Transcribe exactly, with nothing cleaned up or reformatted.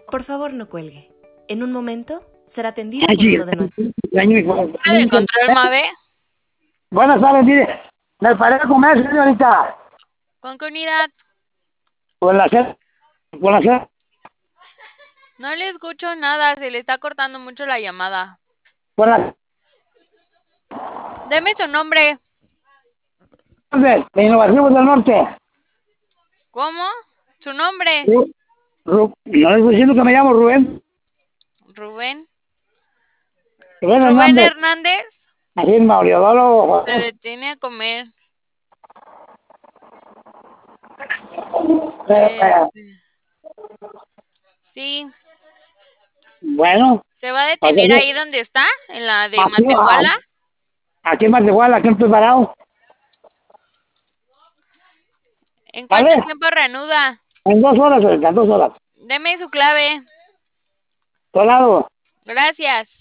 Por favor, no cuelgue. En un momento será atendido por uno de nuestros. ¿De control, Mabe? Buenas tardes, mire. Me paré a comer, señorita. ¿Con qué unidad? Con la C. Con la C. No le escucho nada, se le está cortando mucho la llamada. Con la Deme su nombre. de Innovación del Norte. ¿Cómo? ¿Su nombre? Ru- Ru- no le estoy diciendo que me llamo Rubén. Rubén. Rubén Rubén Hernández. Hernández. Así es, Mauriodoro. Se detiene a comer. Este, sí. Bueno. ¿Se va a detener ahí donde está? ¿En la de Aquí, Matehuala? aquí en Matehuala, aquí estoy parado. ¿En cuánto ¿Vale? tiempo reanuda? En dos horas, en dos horas. Deme su clave. Tu lado. Gracias.